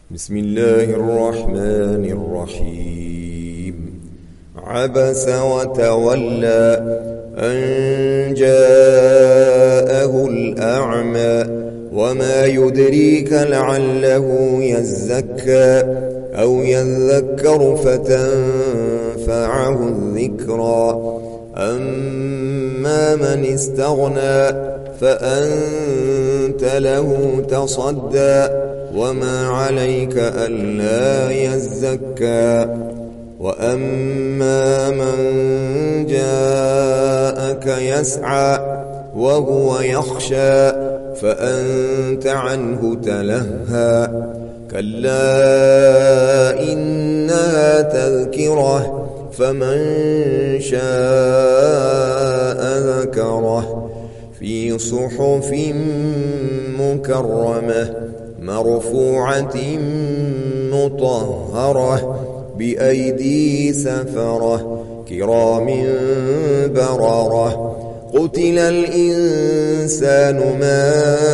بسم الله الرحمن الرحيم. عبس وتولى أن جاءه الأعمى وما يدريك لعله يزكى أو يذكر فتنفعه الذكرى. أما من استغنى فأنت له تصدى وما عليك ألا يزكى. وأما من جاءك يسعى وهو يخشى فأنت عنه تلهى. كلا إنها تذكرة فمن شاء ذكره في صحف مكرمة مرفوعة مطهرة بأيدي سفرة كرام بررة. قتل الإنسان ما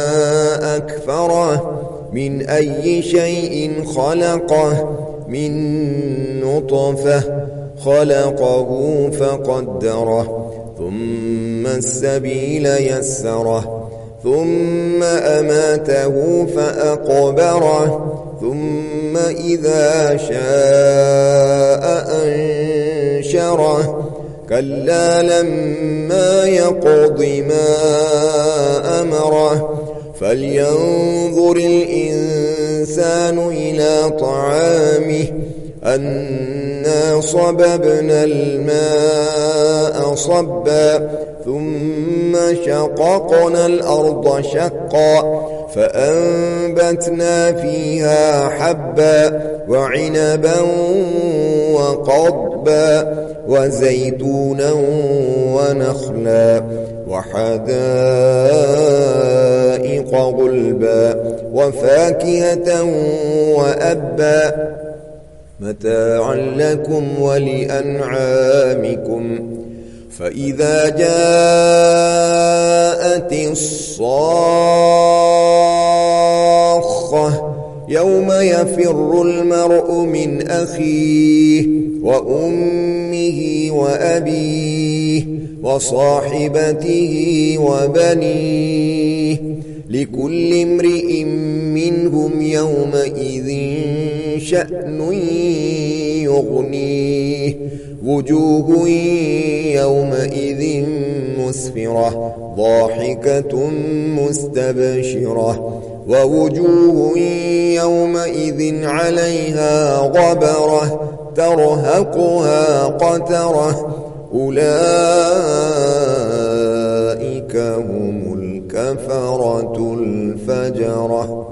أكفره من أي شيء خلقه من نطفة خلقه فقدره ثم السبيل يسره ثم أماته فأقبره ثم إذا شاء أنشره. كلا لما يقض ما أمره فلينظر الإنسان إلى طعامه أنا صببنا الماء صبا ثم شققنا الأرض شقا فأنبتنا فيها حبا وعنبا وقضبا وزيتونا ونخلا وحدائق غلبا وفاكهة وأبا متاعا لكم ولأنعامكم. فإذا جاءت الصاخة يوم يفر المرء من أخيه وأمه وأبيه وصاحبته وبنيه لكل امرئ منهم يومئذ شأن يغنيه. وجوه يومئذ مسفرة ضاحكة مستبشرة ووجوه يومئذ عليها غبرة ترهقها قترة أولئك هم الكفرة الفجرة.